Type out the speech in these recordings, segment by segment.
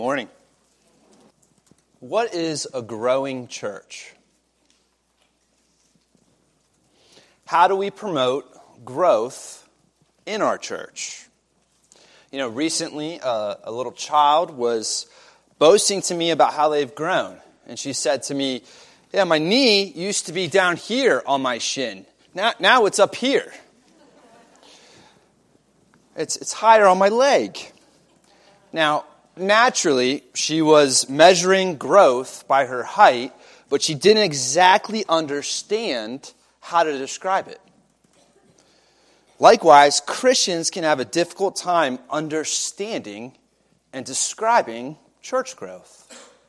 Morning. What is a growing church? How do we promote growth in our church? Recently a little child was boasting to me about how they've grown. And she said to me, "Yeah, my knee used to be down here on my shin. Now it's up here. It's higher on my leg." Now, naturally, she was measuring growth by her height, but she didn't exactly understand how to describe it. Likewise, Christians can have a difficult time understanding and describing church growth.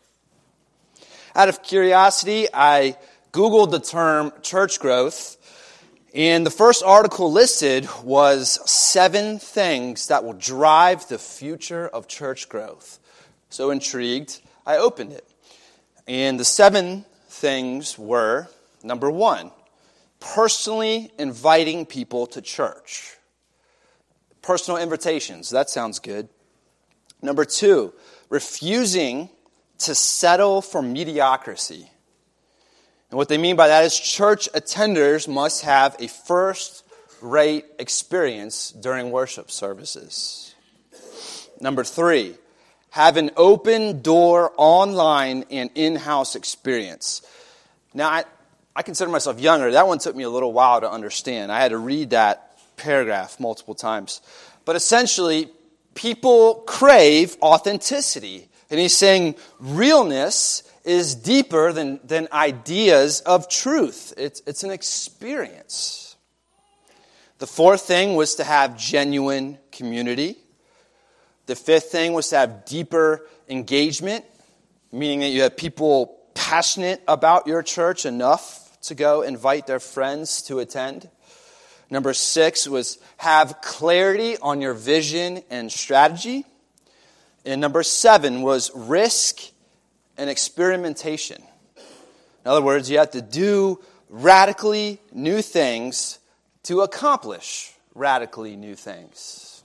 Out of curiosity, I Googled the term church growth, and the first article listed was 7 things that will drive the future of church growth. So intrigued, I opened it. And the 7 things were, number 1, personally inviting people to church. Personal invitations, that sounds good. Number 2, refusing to settle for mediocrity. And what they mean by that is church attenders must have a first-rate experience during worship services. Number 3, have an open-door online and in-house experience. Now, I consider myself younger. That one took me a little while to understand. I had to read that paragraph multiple times. But essentially, people crave authenticity. And he's saying realness is deeper than ideas of truth. It's an experience. The 4th thing was to have genuine community. The 5th thing was to have deeper engagement, meaning that you have people passionate about your church enough to go invite their friends to attend. Number 6 was have clarity on your vision and strategy. And number 7 was risk and experimentation. In other words, you have to do radically new things to accomplish radically new things.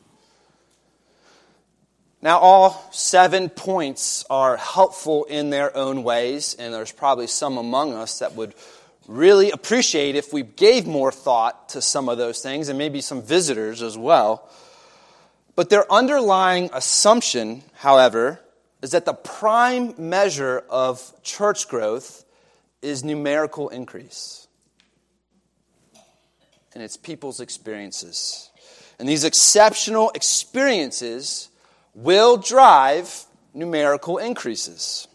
Now, all 7 points are helpful in their own ways, and there's probably some among us that would really appreciate if we gave more thought to some of those things, and maybe some visitors as well. But their underlying assumption, however, is that the prime measure of church growth is numerical increase. And it's people's experiences. And these exceptional experiences will drive numerical increases.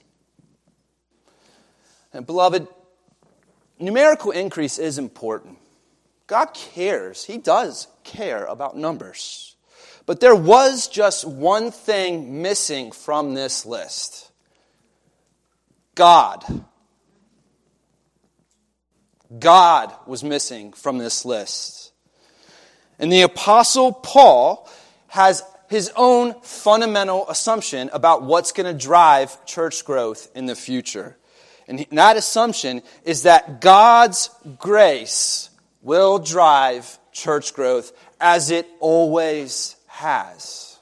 And beloved, numerical increase is important. God cares. He does care about numbers. But there was just one thing missing from this list. God. God was missing from this list. And the Apostle Paul has his own fundamental assumption about what's going to drive church growth in the future. And that assumption is that God's grace will drive church growth as it always has.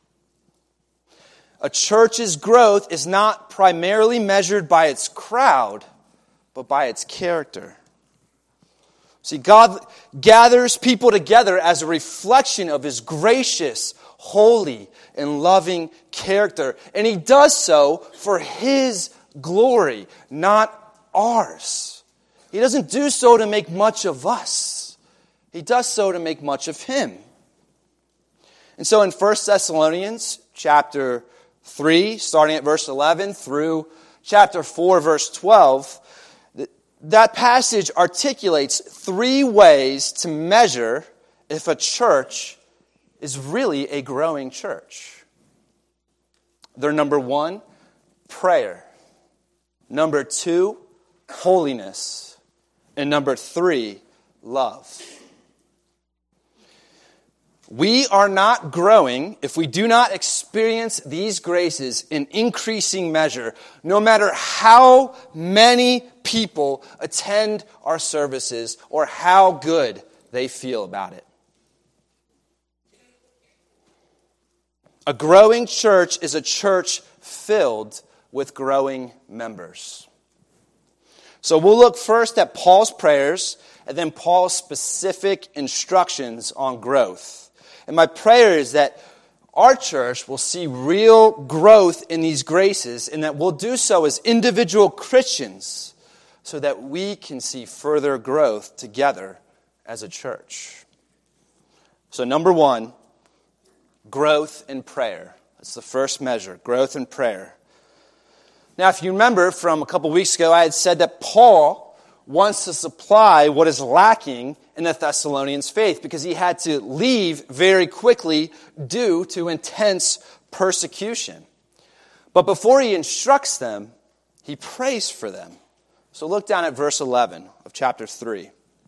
A church's growth is not primarily measured by its crowd, but by its character. See, God gathers people together as a reflection of His gracious, holy, and loving character. And He does so for His glory, not ours. He doesn't do so to make much of us. He does so to make much of Him. And so in 1 Thessalonians chapter 3, starting at verse 11 through chapter 4, verse 12, that passage articulates 3 ways to measure if a church is really a growing church. They're number 1, prayer. Number 2, holiness. And number 3, love. We are not growing if we do not experience these graces in increasing measure, no matter how many people attend our services or how good they feel about it. A growing church is a church filled with growing members. So we'll look first at Paul's prayers and then Paul's specific instructions on growth. And my prayer is that our church will see real growth in these graces and that we'll do so as individual Christians so that we can see further growth together as a church. So number one, growth in prayer. That's the first measure, growth in prayer. Now, if you remember from a couple weeks ago, I had said that Paul wants to supply what is lacking in the Thessalonians' faith because he had to leave very quickly due to intense persecution. But before he instructs them, he prays for them. So look down at verse 11 of chapter 3.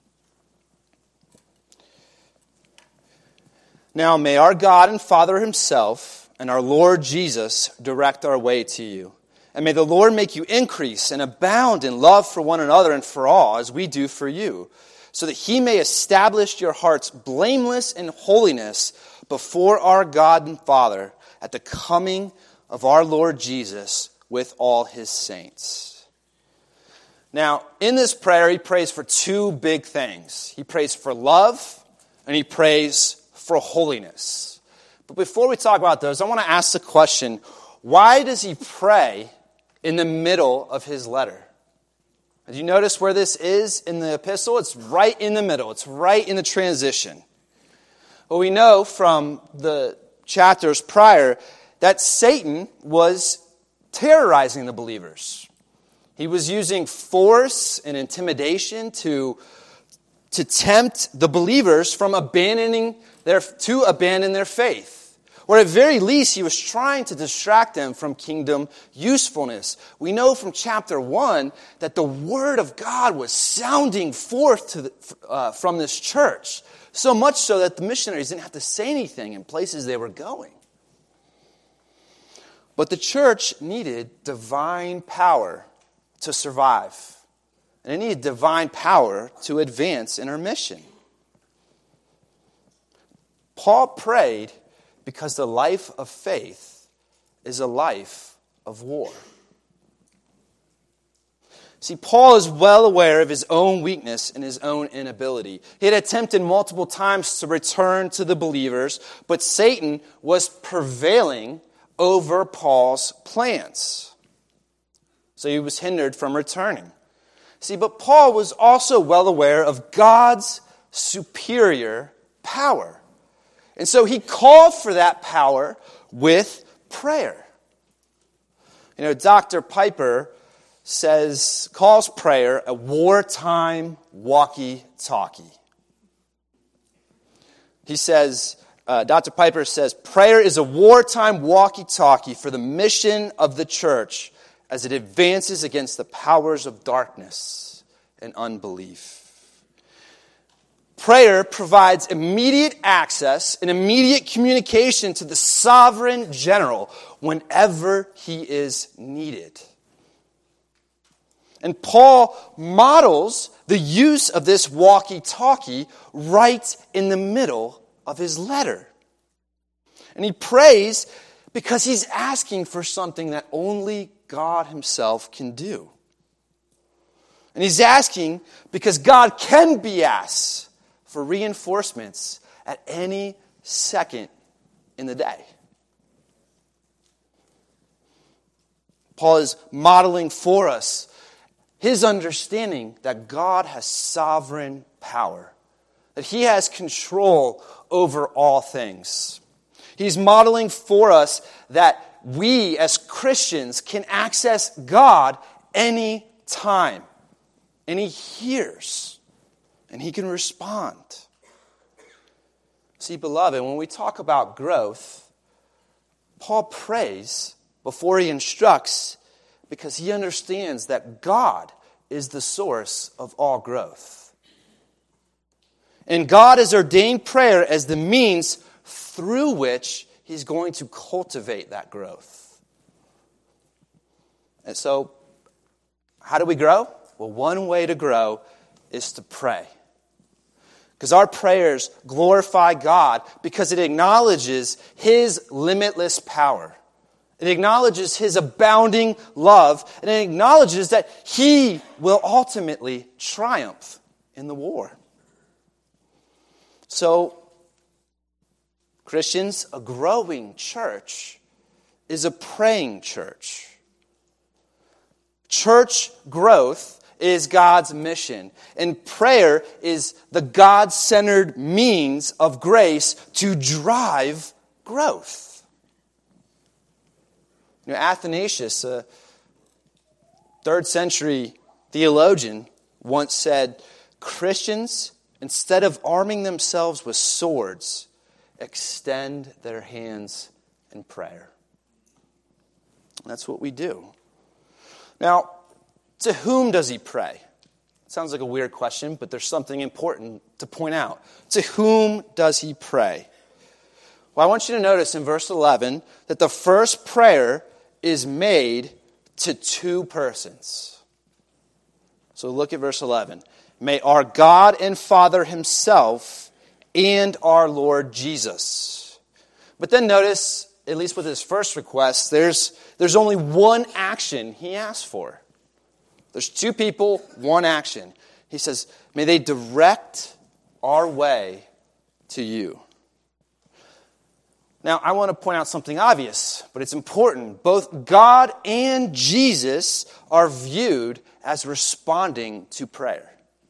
Now may our God and Father himself and our Lord Jesus direct our way to you. And may the Lord make you increase and abound in love for one another and for all, as we do for you, so that he may establish your hearts blameless in holiness before our God and Father at the coming of our Lord Jesus with all his saints. Now, in this prayer, he prays for two big things. He prays for love and he prays for holiness. But before we talk about those, I want to ask the question, why does he pray in the middle of his letter? Did you notice where this is in the epistle? It's right in the middle. It's right in the transition. Well, we know from the chapters prior that Satan was terrorizing the believers. He was using force and intimidation to tempt the believers from abandoning their faith. Or at very least, he was trying to distract them from kingdom usefulness. We know from chapter 1 that the word of God was sounding forth from this church. So much so that the missionaries didn't have to say anything in places they were going. But the church needed divine power to survive. And it needed divine power to advance in her mission. Paul prayed because the life of faith is a life of war. See, Paul is well aware of his own weakness and his own inability. He had attempted multiple times to return to the believers, but Satan was prevailing over Paul's plans. So he was hindered from returning. See, but Paul was also well aware of God's superior power. And so he called for that power with prayer. You know, Dr. Piper calls prayer a wartime walkie-talkie. He says, Dr. Piper says, prayer is a wartime walkie-talkie for the mission of the church as it advances against the powers of darkness and unbelief. Prayer provides immediate access and immediate communication to the sovereign general whenever he is needed. And Paul models the use of this walkie-talkie right in the middle of his letter. And he prays because he's asking for something that only God himself can do. And he's asking because God can be asked for reinforcements at any second in the day. Paul is modeling for us his understanding that God has sovereign power, that he has control over all things. He's modeling for us that we as Christians can access God any time, and he hears. And he can respond. See, beloved, when we talk about growth, Paul prays before he instructs because he understands that God is the source of all growth. And God has ordained prayer as the means through which he's going to cultivate that growth. And so, how do we grow? Well, one way to grow is to pray. Because our prayers glorify God because it acknowledges his limitless power. It acknowledges his abounding love, and it acknowledges that he will ultimately triumph in the war. So, Christians, a growing church is a praying church. Church growth is God's mission, and prayer is the God-centered means of grace to drive growth. Athanasius, a 3rd century theologian, once said, Christians, instead of arming themselves with swords, extend their hands in prayer. That's what we do. Now, to whom does he pray? It sounds like a weird question, but there's something important to point out. To whom does he pray? Well, I want you to notice in verse 11 that the first prayer is made to 2 persons. So look at verse 11. May our God and Father himself and our Lord Jesus. But then notice, at least with his first request, there's only one action he asks for. There's 2 people, one action. He says, may they direct our way to you. Now, I want to point out something obvious, but it's important. Both God and Jesus are viewed as responding to prayer.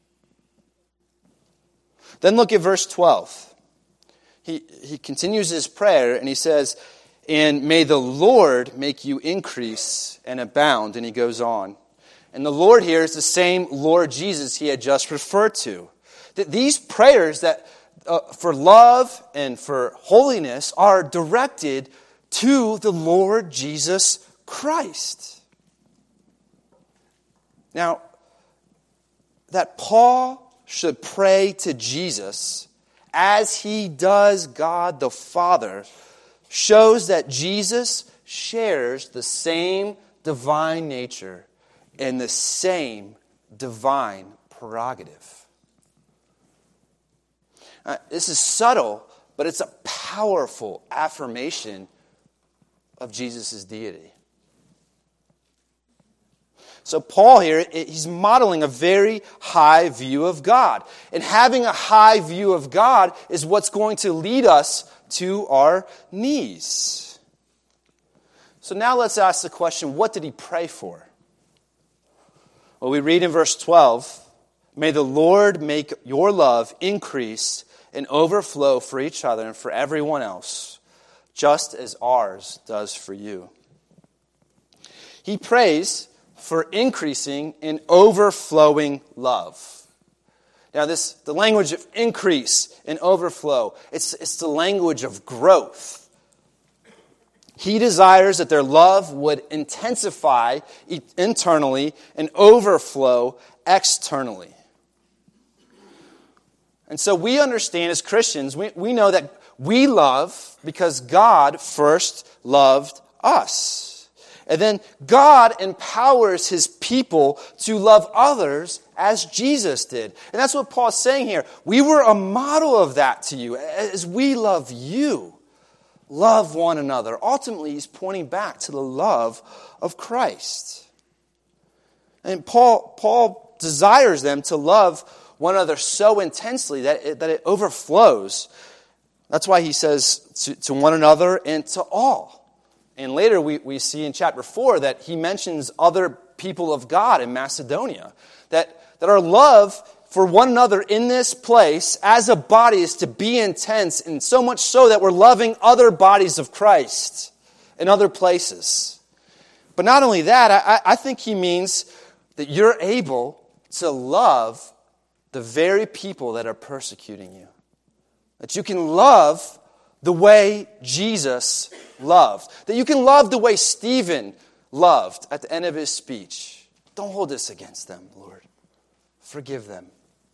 Then look at verse 12. He continues his prayer and he says, and may the Lord make you increase and abound. And he goes on. And the Lord here is the same Lord Jesus he had just referred to. That these prayers that for love and for holiness are directed to the Lord Jesus Christ. Now, that Paul should pray to Jesus as he does God the Father shows that Jesus shares the same divine nature and the same divine prerogative. This is subtle, but it's a powerful affirmation of Jesus' deity. So Paul here, he's modeling a very high view of God. And having a high view of God is what's going to lead us to our knees. So now let's ask the question, what did he pray for? Well, we read in verse 12, may the Lord make your love increase and overflow for each other and for everyone else, just as ours does for you. He prays for increasing and overflowing love. Now, the language of increase and overflow, it's the language of growth. He desires that their love would intensify internally and overflow externally. And so we understand as Christians, we know that we love because God first loved us. And then God empowers his people to love others as Jesus did. And that's what Paul's saying here. We were a model of that to you. As we love you, love one another. Ultimately, he's pointing back to the love of Christ. And Paul desires them to love one another so intensely that it overflows. That's why he says to one another and to all. And later we see in chapter 4 that he mentions other people of God in Macedonia. That our love for one another in this place as a body is to be intense, and so much so that we're loving other bodies of Christ in other places. But not only that, I think he means that you're able to love the very people that are persecuting you. That you can love the way Jesus loved. That you can love the way Stephen loved at the end of his speech. Don't hold this against them, Lord. Forgive them.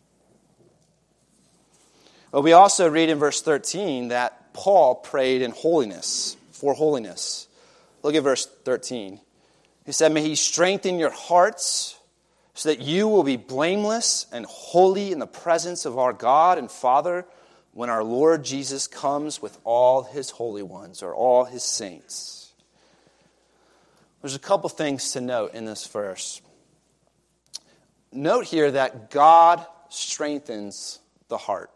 But we also read in verse 13 that Paul prayed in holiness, for holiness. Look at verse 13. He said, may he strengthen your hearts so that you will be blameless and holy in the presence of our God and Father when our Lord Jesus comes with all his holy ones or all his saints. There's a couple things to note in this verse. Note here that God strengthens the heart.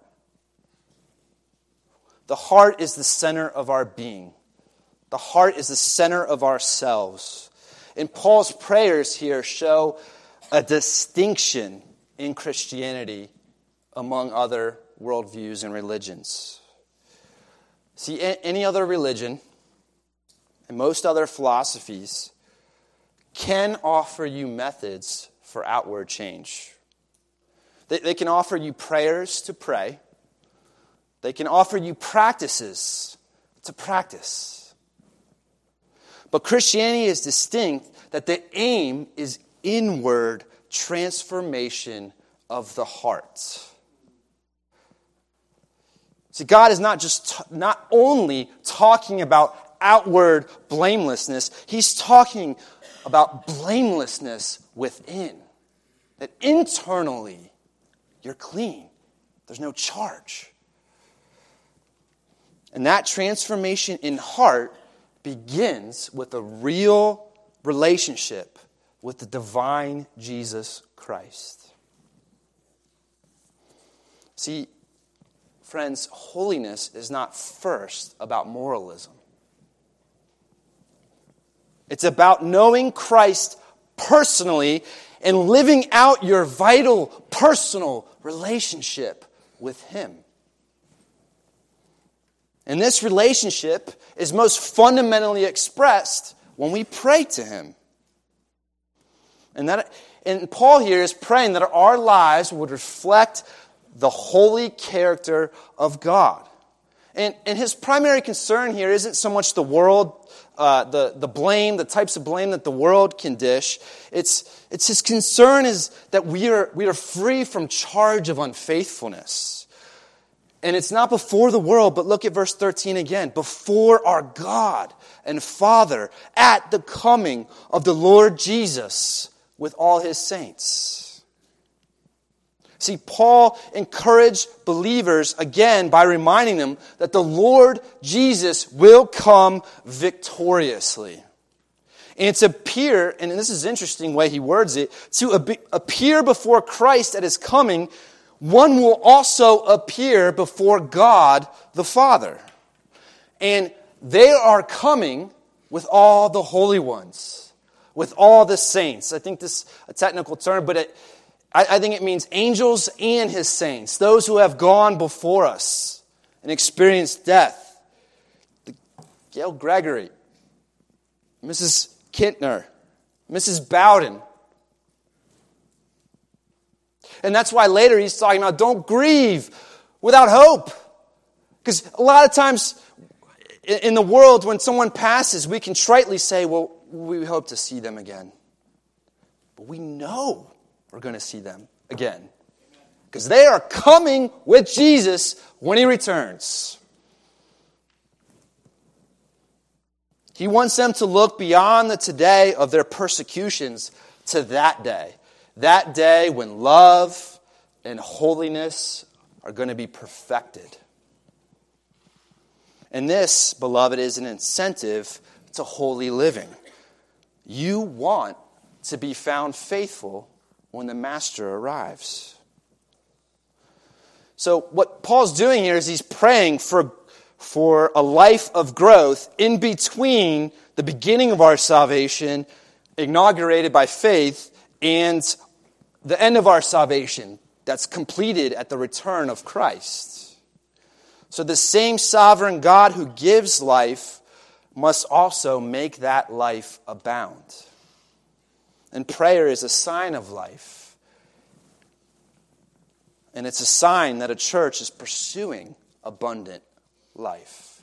The heart is the center of our being. The heart is the center of ourselves. And Paul's prayers here show a distinction in Christianity among other worldviews and religions. See, any other religion and most other philosophies can offer you methods for outward change. They can offer you prayers to pray. They can offer you practices to practice. But Christianity is distinct that the aim is inward transformation of the heart. See, God is not only talking about outward blamelessness, He's talking about blamelessness within. That internally, you're clean. There's no charge. And that transformation in heart begins with a real relationship with the divine Jesus Christ. See, friends, holiness is not first about moralism. It's about knowing Christ personally and living out your vital personal relationship with Him. And this relationship is most fundamentally expressed when we pray to Him. And Paul here is praying that our lives would reflect the holy character of God. And his primary concern here isn't so much the world, the blame, the types of blame that the world can dish. It's his concern is that we are free from charge of unfaithfulness. And it's not before the world, but look at verse 13 again. Before our God and Father at the coming of the Lord Jesus with all His saints. See, Paul encouraged believers again by reminding them that the Lord Jesus will come victoriously. And to appear, and this is an interesting way he words it, to appear before Christ at His coming, one will also appear before God the Father. And they are coming with all the holy ones, with all the saints. I think this is a technical term, but I think it means angels and His saints, those who have gone before us and experienced death. Gail Gregory, Mrs. Kintner, Mrs. Bowden. And that's why later he's talking about don't grieve without hope. Because a lot of times in the world when someone passes, we can tritely say, well, we hope to see them again. But we know we're going to see them again. Because they are coming with Jesus when He returns. He wants them to look beyond the today of their persecutions to that day. That day when love and holiness are going to be perfected. And this, beloved, is an incentive to holy living. You want to be found faithful when the Master arrives. So what Paul's doing here is he's praying for a life of growth in between the beginning of our salvation, inaugurated by faith, and the end of our salvation that's completed at the return of Christ. So the same sovereign God who gives life must also make that life abound. And prayer is a sign of life. And it's a sign that a church is pursuing abundant life.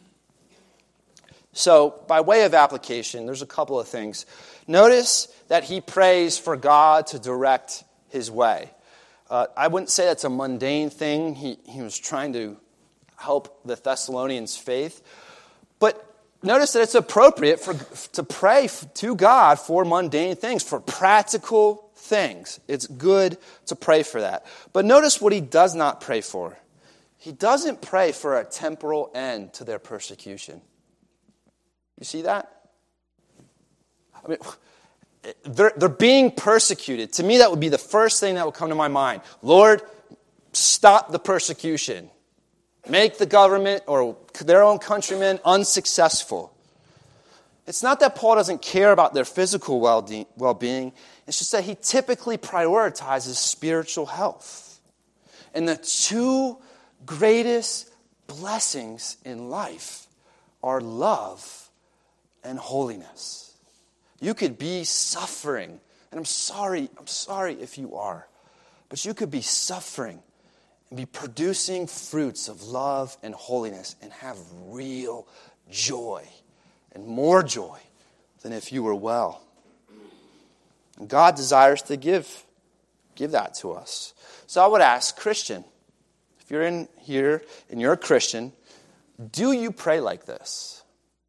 So, by way of application, there's a couple of things. Notice that he prays for God to direct his way. I wouldn't say that's a mundane thing. He was trying to help the Thessalonians' faith. But notice that it's appropriate to pray to God for mundane things, for practical things. It's good to pray for that. But notice what he does not pray for. He doesn't pray for a temporal end to their persecution. You see that? I mean, they're being persecuted. To me, that would be the first thing that would come to my mind. Lord, stop the persecution. Make the government or their own countrymen unsuccessful. It's not that Paul doesn't care about their physical well-being. It's just that he typically prioritizes spiritual health. And the two greatest blessings in life are love and holiness. You could be suffering, and I'm sorry if you are, but you could be suffering and be producing fruits of love and holiness and have real joy and more joy than if you were well. And God desires to give that to us. So I would ask, Christian, if you're in here and you're a Christian, do you pray like this?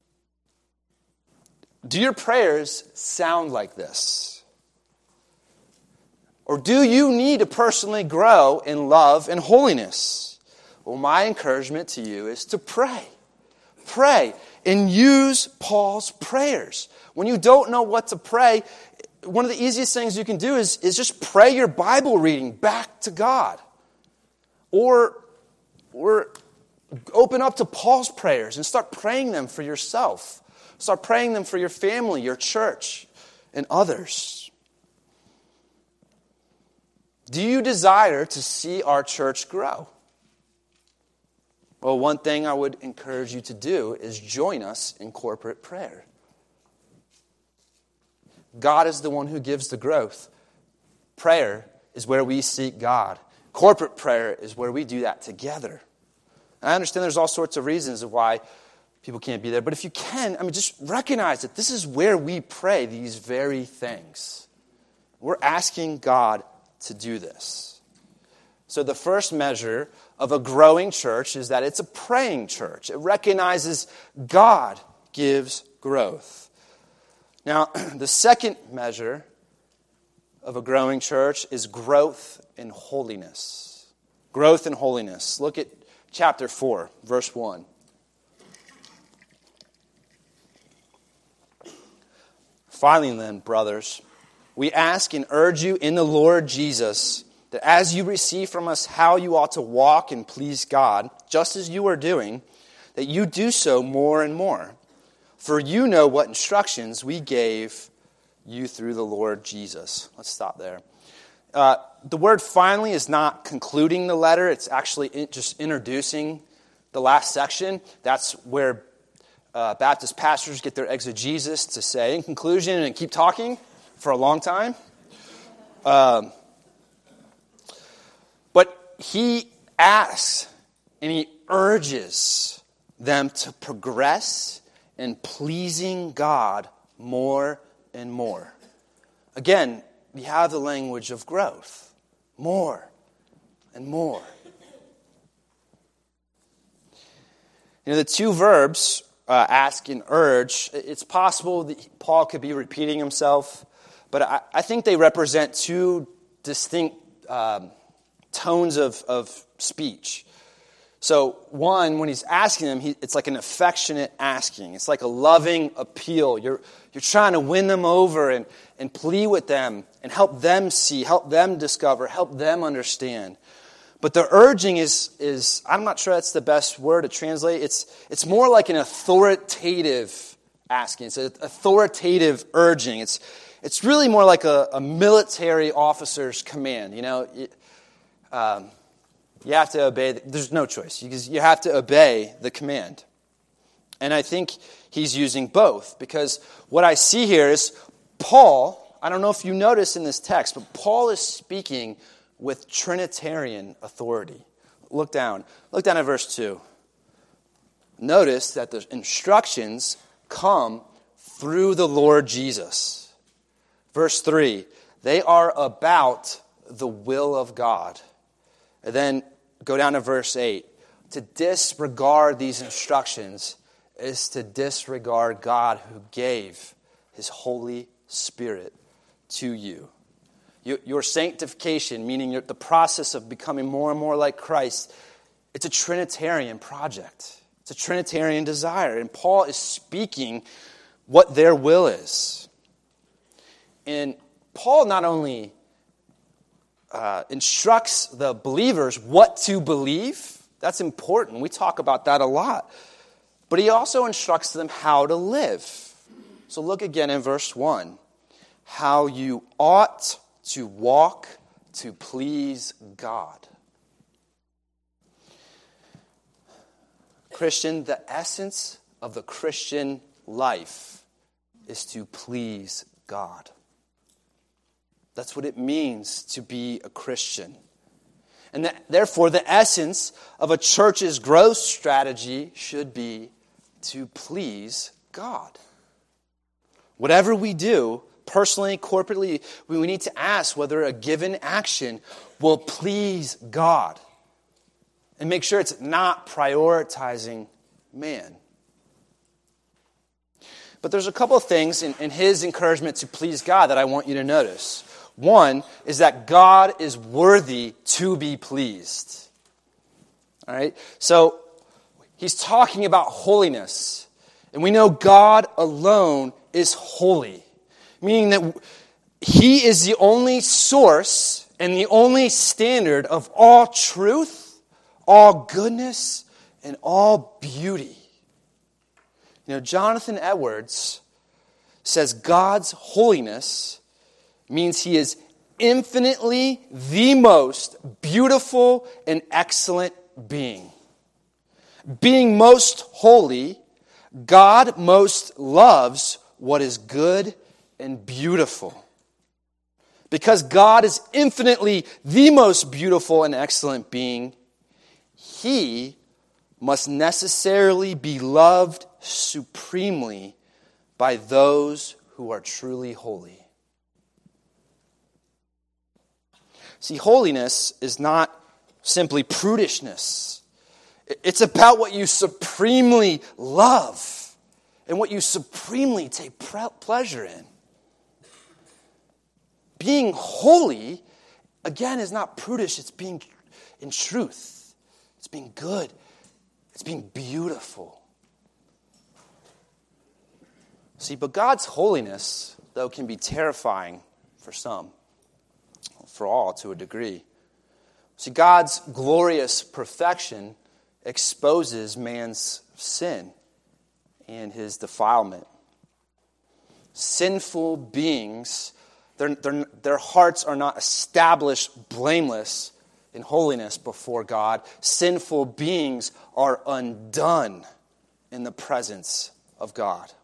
Do your prayers sound like this? Or do you need to personally grow in love and holiness? Well, my encouragement to you is to pray. Pray and use Paul's prayers. When you don't know what to pray, one of the easiest things you can do is just pray your Bible reading back to God. Or open up to Paul's prayers and start praying them for yourself. Start praying them for your family, your church, and others. Do you desire to see our church grow? Well, one thing I would encourage you to do is join us in corporate prayer. God is the one who gives the growth. Prayer is where we seek God. Corporate prayer is where we do that together. I understand there's all sorts of reasons of why people can't be there, but if you can, just recognize that this is where we pray these very things. We're asking God to do this. So the first measure of a growing church is that it's a praying church. It recognizes God gives growth. Now, the second measure of a growing church is growth in holiness. Growth in holiness. Look at chapter 4, verse 1. Finally then, brothers, we ask and urge you in the Lord Jesus that as you receive from us how you ought to walk and please God, just as you are doing, that you do so more and more. For you know what instructions we gave you through the Lord Jesus. Let's stop there. The word finally is not concluding the letter. It's actually just introducing the last section. That's where Baptist pastors get their exegesis to say in conclusion and keep talking for a long time. But he asks and he urges them to progress in pleasing God more and more. Again, we have the language of growth. More and more. The two verbs, ask and urge, it's possible that Paul could be repeating himself, but I think they represent two distinct tones of speech. So one, when he's asking them, it's like an affectionate asking. It's like a loving appeal. You're trying to win them over and plead with them and help them see, help them discover, help them understand. But the urging is I'm not sure that's the best word to translate. It's more like an authoritative asking. It's an authoritative urging. It's really more like a military officer's command. You have to obey. There's no choice because you have to obey the command. And I think he's using both because what I see here is Paul, I don't know if you notice in this text, but Paul is speaking with Trinitarian authority. Look down at verse 2. Notice that the instructions come through the Lord Jesus. Verse 3, they are about the will of God. And then go down to verse 8. To disregard these instructions is to disregard God who gave His Holy Spirit to you. Your sanctification, meaning the process of becoming more and more like Christ, it's a Trinitarian project. It's a Trinitarian desire. And Paul is speaking what their will is. And Paul not only instructs the believers what to believe, that's important. We talk about that a lot. But he also instructs them how to live. So look again in verse 1. How you ought to walk to please God. Christian, the essence of the Christian life is to please God. That's what it means to be a Christian. And therefore, the essence of a church's growth strategy should be to please God. Whatever we do, personally, corporately, we need to ask whether a given action will please God. And make sure it's not prioritizing man. But there's a couple of things in his encouragement to please God that I want you to notice. One is that God is worthy to be pleased. All right? So he's talking about holiness. And we know God alone is holy. Meaning that he is the only source and the only standard of all truth, all goodness, and all beauty. You know, Jonathan Edwards says God's holiness means he is infinitely the most beautiful and excellent being. Being most holy, God most loves what is good and beautiful. Because God is infinitely the most beautiful and excellent being, he must necessarily be loved supremely by those who are truly holy. See, holiness is not simply prudishness. It's about what you supremely love and what you supremely take pleasure in. Being holy, again, is not prudish. It's being in truth. It's being good. It's being beautiful. See, but God's holiness, though, can be terrifying for some, for all to a degree. See, God's glorious perfection exposes man's sin and his defilement. Sinful beings, their hearts are not established blameless in holiness before God. Sinful beings are undone in the presence of God.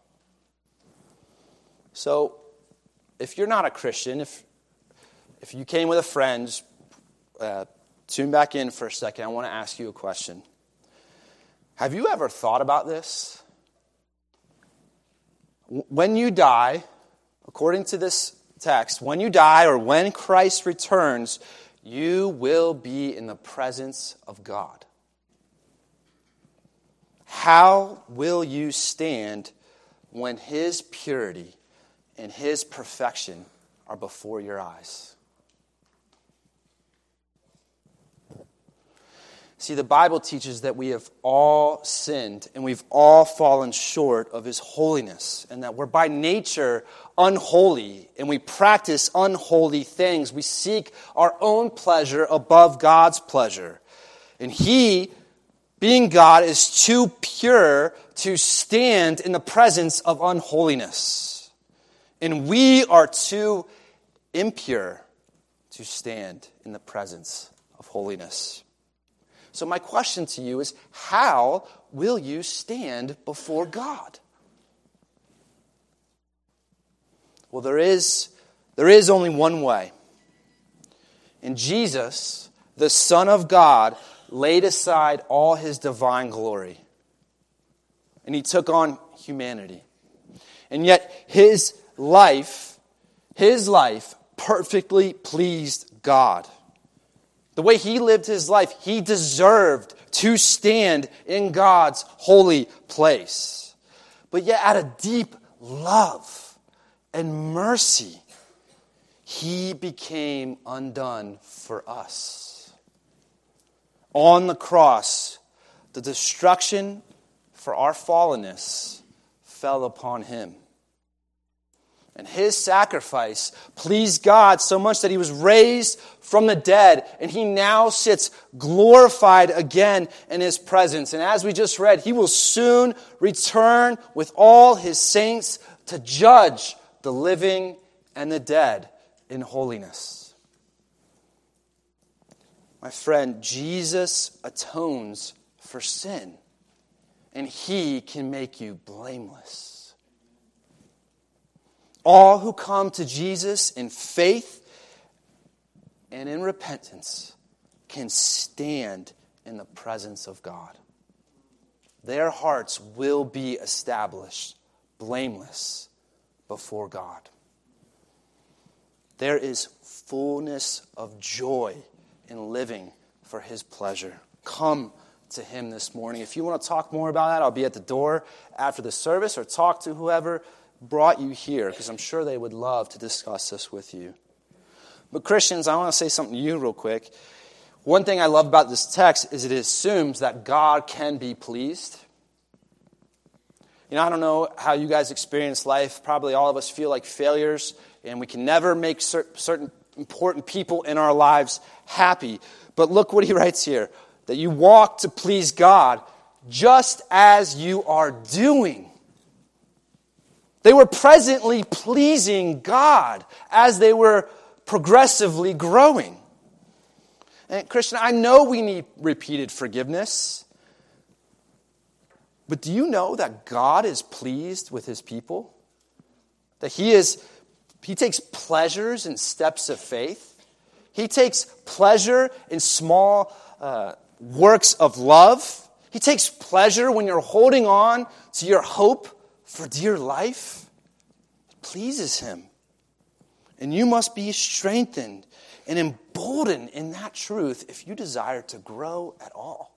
So, if you're not a Christian, if you came with a friend, tune back in for a second. I want to ask you a question. Have you ever thought about this? When you die, according to this text, when you die or when Christ returns, you will be in the presence of God. How will you stand when his purity and his perfection are before your eyes? See, the Bible teaches that we have all sinned and we've all fallen short of his holiness, and that we're by nature unholy and we practice unholy things. We seek our own pleasure above God's pleasure. And he, being God, is too pure to stand in the presence of unholiness. And we are too impure to stand in the presence of holiness. So my question to you is, how will you stand before God? Well, there is only one way. And Jesus, the Son of God, laid aside all his divine glory. And he took on humanity. And yet his life perfectly pleased God. The way he lived his life, he deserved to stand in God's holy place. But yet out of deep love and mercy, he became undone for us. On the cross, the destruction for our fallenness fell upon him. And his sacrifice pleased God so much that he was raised from the dead, and he now sits glorified again in his presence. And as we just read, he will soon return with all his saints to judge the living and the dead in holiness. My friend, Jesus atones for sin, and he can make you blameless. All who come to Jesus in faith and in repentance can stand in the presence of God. Their hearts will be established blameless before God. There is fullness of joy in living for his pleasure. Come to him this morning. If you want to talk more about that, I'll be at the door after the service, or talk to whoever brought you here, because I'm sure they would love to discuss this with you. But Christians, I want to say something to you real quick. One thing I love about this text is it assumes that God can be pleased. You know, I don't know how you guys experience life. Probably all of us feel like failures, and we can never make certain important people in our lives happy. But look what he writes here, that you walk to please God just as you are doing. They were presently pleasing God as they were progressively growing. And Christian, I know we need repeated forgiveness. But do you know that God is pleased with his people? That he takes pleasures in steps of faith. He takes pleasure in small works of love. He takes pleasure when you're holding on to your hope for dear life. It pleases him. And you must be strengthened and emboldened in that truth if you desire to grow at all.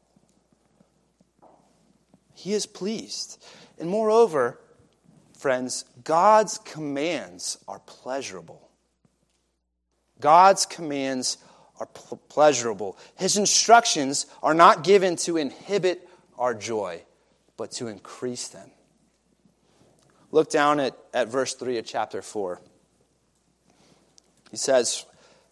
He is pleased. And moreover, friends, God's commands are pleasurable. God's commands are pleasurable. His instructions are not given to inhibit our joy, but to increase them. Look down at verse 3 of chapter 4. He says,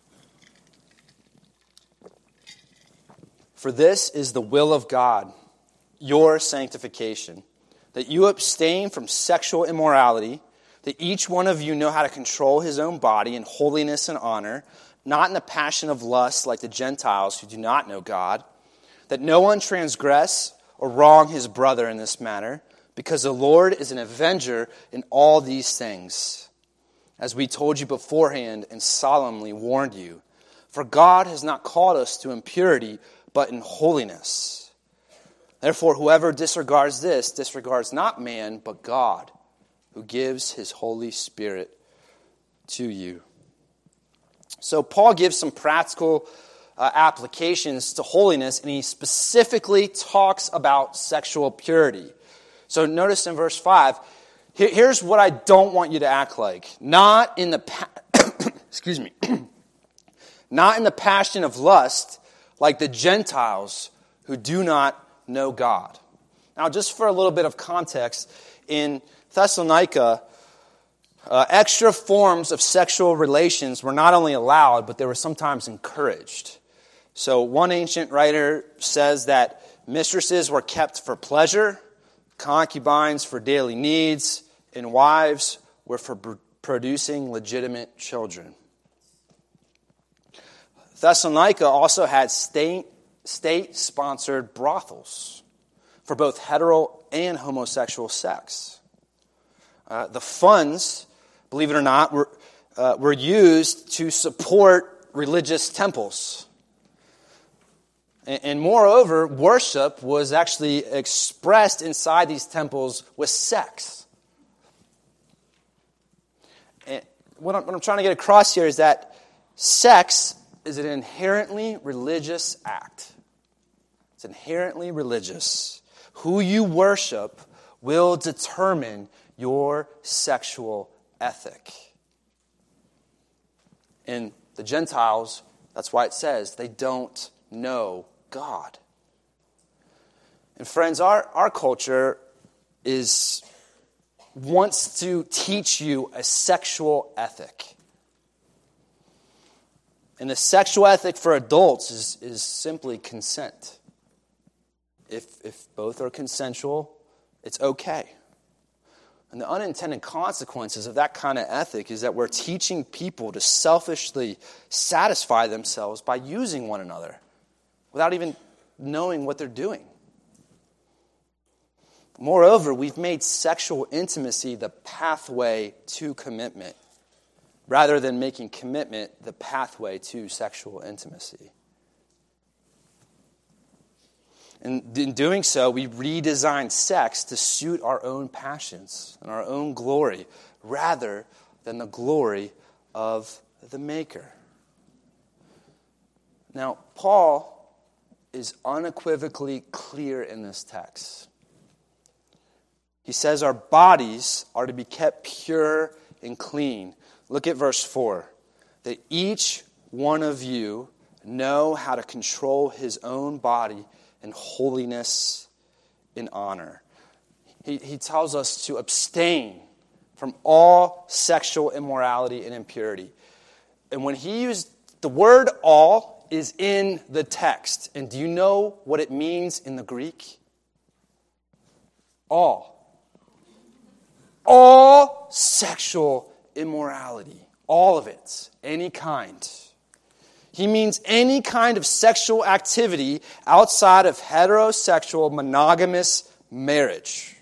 "For this is the will of God, your sanctification, that you abstain from sexual immorality, that each one of you know how to control his own body in holiness and honor, not in the passion of lust like the Gentiles who do not know God, that no one transgress or wrong his brother in this matter, because the Lord is an avenger in all these things, as we told you beforehand and solemnly warned you. For God has not called us to impurity, but in holiness. Therefore, whoever disregards this disregards not man, but God, who gives his Holy Spirit to you." So Paul gives some practical applications to holiness, and he specifically talks about sexual purity. So notice in verse 5, here's what I don't want you to act like. Not in the not in the passion of lust like the Gentiles who do not know God. Now, just for a little bit of context, in Thessalonica, extra forms of sexual relations were not only allowed, but they were sometimes encouraged. So one ancient writer says that mistresses were kept for pleasure, concubines for daily needs, and wives were for producing legitimate children. Thessalonica also had state-sponsored brothels for both hetero and homosexual sex. The funds, believe it or not, were used to support religious temples. And moreover, worship was actually expressed inside these temples with sex. And what I'm trying to get across here is that sex is an inherently religious act. It's inherently religious. Who you worship will determine your sexual ethic. And the Gentiles, that's why it says, they don't know God. And friends, our culture is wants to teach you a sexual ethic. And the sexual ethic for adults is simply consent. If both are consensual, it's okay. And the unintended consequences of that kind of ethic is that we're teaching people to selfishly satisfy themselves by using one another without even knowing what they're doing. Moreover, we've made sexual intimacy the pathway to commitment, rather than making commitment the pathway to sexual intimacy. And in doing so, we redesign sex to suit our own passions and our own glory, rather than the glory of the Maker. Now, Paul is unequivocally clear in this text. He says our bodies are to be kept pure and clean. Look at verse 4. That each one of you know how to control his own body in holiness and honor. He tells us to abstain from all sexual immorality and impurity. And when he used the word all is in the text. And do you know what it means in the Greek? All. All sexual immorality, all of it, any kind. He means any kind of sexual activity outside of heterosexual monogamous marriage.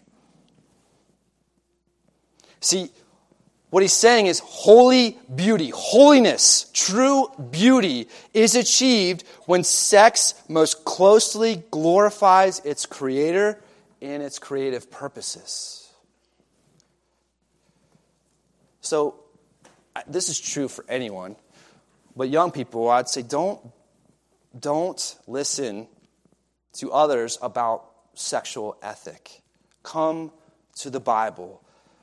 See, what he's saying is holy beauty, holiness, true beauty is achieved when sex most closely glorifies its creator and its creative purposes. So, this is true for anyone, but young people, I'd say don't listen to others about sexual ethic. Come to the Bible.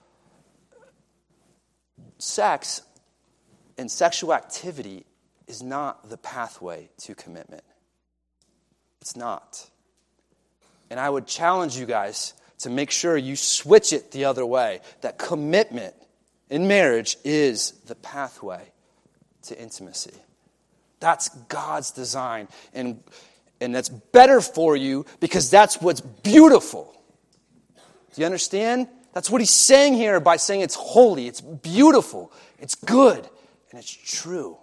Sex and sexual activity is not the pathway to commitment. It's not. And I would challenge you guys to make sure you switch it the other way, that commitment in marriage is the pathway to intimacy. That's God's design. And that's better for you because that's what's beautiful. Do you understand? That's what he's saying here by saying it's holy, it's beautiful, it's good, and it's true.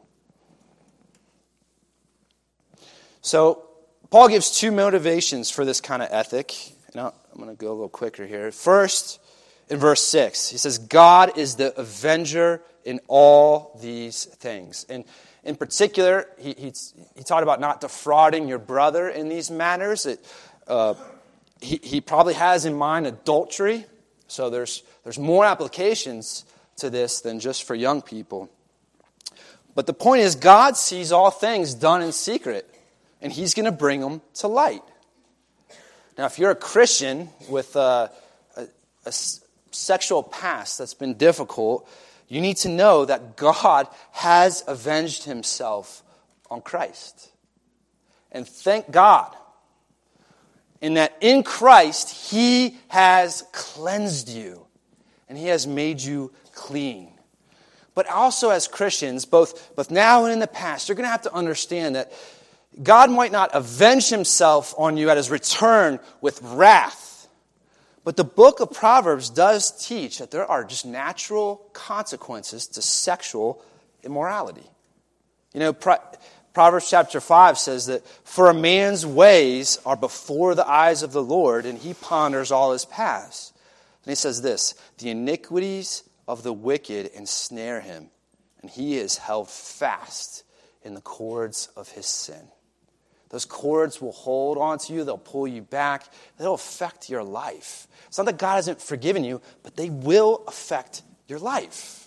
So, Paul gives two motivations for this kind of ethic. Now, I'm going to go a little quicker here. First, in verse 6, he says, God is the avenger in all these things. And in particular, he talked about not defrauding your brother in these matters. He probably has in mind adultery. So there's more applications to this than just for young people. But the point is, God sees all things done in secret, and he's going to bring them to light. Now, if you're a Christian with a sexual past that's been difficult, you need to know that God has avenged himself on Christ. And thank God, in that in Christ, he has cleansed you, and he has made you clean. But also as Christians, both now and in the past, you're going to have to understand that God might not avenge himself on you at his return with wrath. But the book of Proverbs does teach that there are just natural consequences to sexual immorality. You know, Proverbs chapter 5 says that, for a man's ways are before the eyes of the Lord, and he ponders all his paths. And he says this, the iniquities of the wicked ensnare him, and he is held fast in the cords of his sin. Those cords will hold on to you. They'll pull you back. They'll affect your life. It's not that God hasn't forgiven you, but they will affect your life.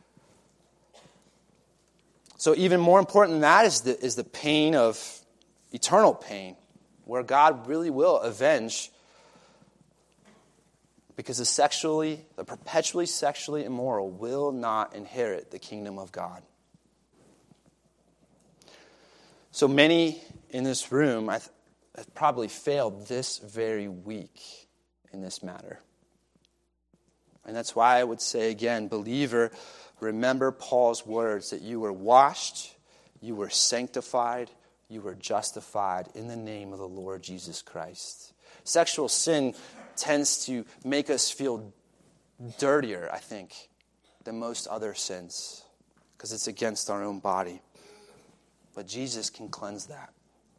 So even more important than that is the pain of eternal pain, where God really will avenge, because the perpetually sexually immoral will not inherit the kingdom of God. So many in this room have probably failed this very week in this matter. And that's why I would say again, believer, remember Paul's words that you were washed, you were sanctified, you were justified in the name of the Lord Jesus Christ. Sexual sin tends to make us feel dirtier, I think, than most other sins, because it's against our own body. But Jesus can cleanse that.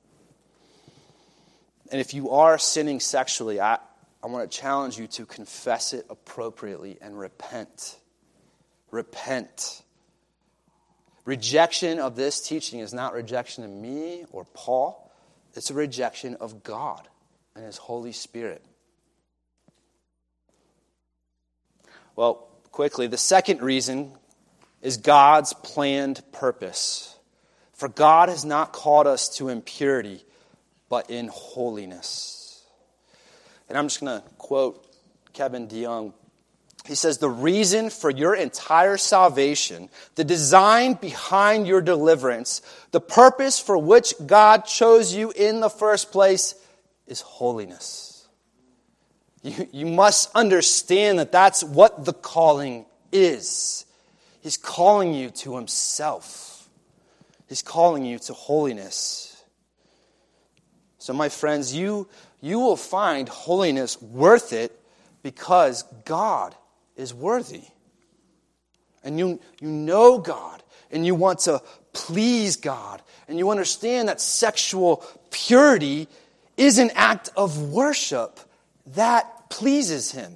And if you are sinning sexually, I want to challenge you to confess it appropriately and repent. Repent. Rejection of this teaching is not rejection of me or Paul. It's a rejection of God and His Holy Spirit. Well, quickly, the second reason is God's planned purpose. For God has not called us to impurity, but in holiness. And I'm just going to quote Kevin DeYoung. He says, the reason for your entire salvation, the design behind your deliverance, the purpose for which God chose you in the first place is holiness. You must understand that that's what the calling is. He's calling you to Himself. He's calling you to holiness. So my friends, you will find holiness worth it because God is worthy. And you know God, and you want to please God, and you understand that sexual purity is an act of worship that pleases Him.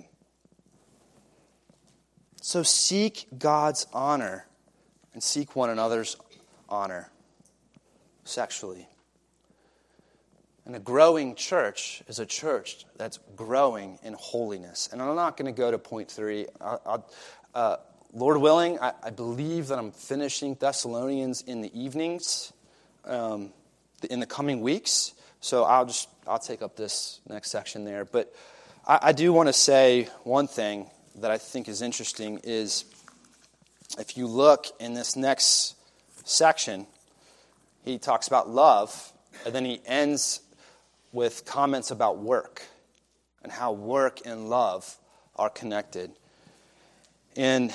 So seek God's honor and seek one another's honor sexually. And a growing church is a church that's growing in holiness. And I'm not going to go to point 3. Lord willing, I believe that I'm finishing Thessalonians in the evenings in the coming weeks. So I'll take up this next section there. But I do want to say one thing that I think is interesting is if you look in this next section, he talks about love, and then he ends with comments about work and how work and love are connected. And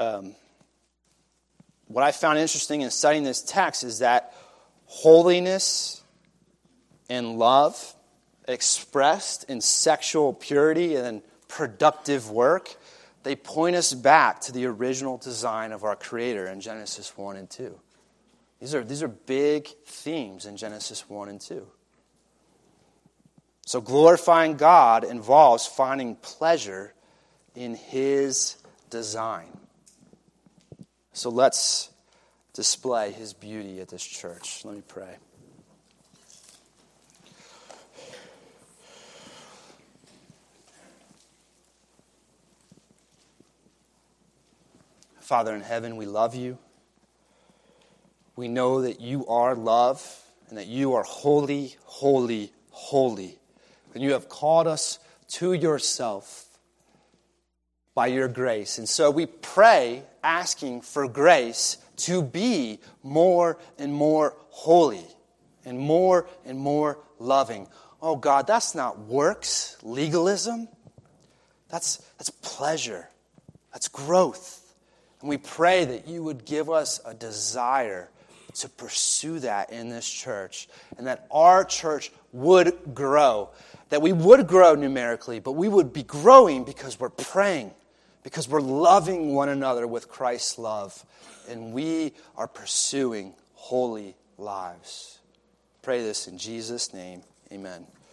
what I found interesting in studying this text is that holiness and love expressed in sexual purity and productive work, they point us back to the original design of our Creator in Genesis 1 and 2. These are big themes in Genesis 1 and 2. So glorifying God involves finding pleasure in His design. So let's display His beauty at this church. Let me pray. Father in heaven, we love You. We know that You are love and that You are holy, holy, holy. And You have called us to Yourself by Your grace. And so we pray, asking for grace to be more and more holy and more loving. Oh God, that's not works, legalism. That's pleasure. That's growth. And we pray that You would give us a desire to pursue that in this church, and that our church would grow, that we would grow numerically, but we would be growing because we're praying, because we're loving one another with Christ's love, and we are pursuing holy lives. Pray this in Jesus' name. Amen.